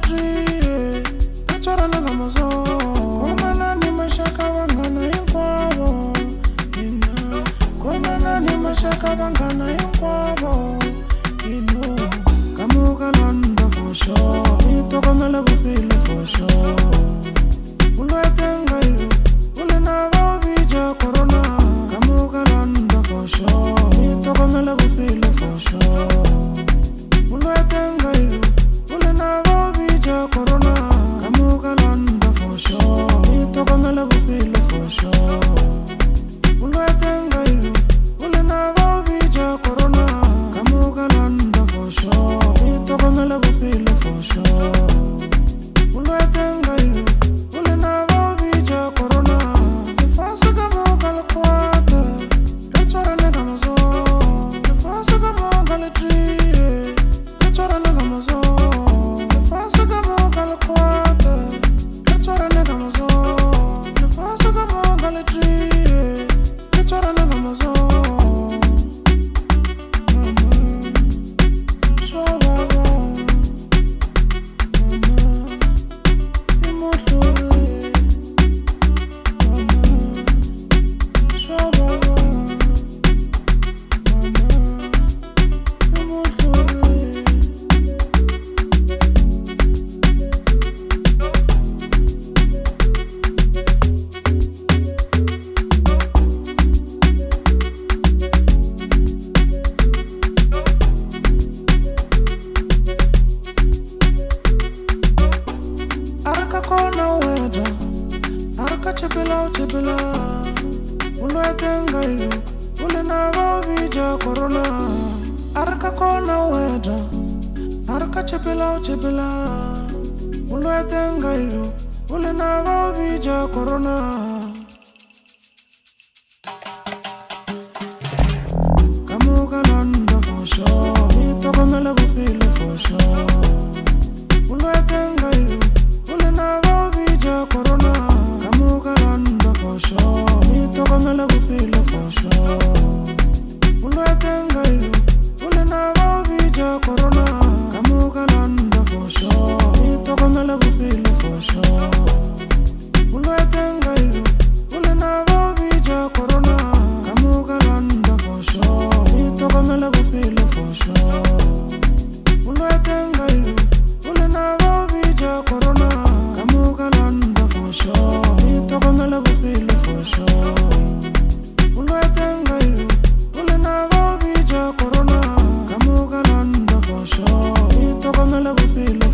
tree, achora na ngamazo. Komana ni mashaka bangana inkwabo. Komana ni mashaka bangana inkwabo. Kamuka landa for sure. Itokomela bupile for sure. Ulwetenga yu, ule na vavija corona. Kamuka landa for sure. Itokomela bupile for sure. Ulwetenga yu, ule na vavija corona. Kamuka landa for sure. Itokomela bupile for sure. Ulwetenga yu, ule na vavija corona. Kamuka landa for sure. Itokomela bupile for sure. Ulwetenga yu, ule na vavija corona. Nifasa kamuka lakwata, rechora nega mazo. Nifasa kamuka latrie, rechora nega mazo. Nifasa kamuka lakwata, rechora nega mazo. Nifasa kamuka latrie, rechora nega mazo. Chepela, ulwetenga yu, ule na vavija corona. Arka kona weda, arka chepela, ulwetenga yu, ule na vavija corona. Kamuka landa for sure, itokomela bupile for sure. Ulwetenga yu, ule na vavija corona. Kamuka landa for sure, itokomela bupile for sure. Ulwetenga yu, ule na vavija corona. Kamuka landa for sure, itokomela bupile for sure. Ulwetenga yu, ule na vavija corona. Kamuka landa for sure, itokomela bupile for sure. Ulwetenga yu, ule na vavija corona. Kamuka landa for sure, itokomela bupile for sure. Ulwetenga yu, ule na vavija corona. Kamuka landa for sure, itokomela bupile.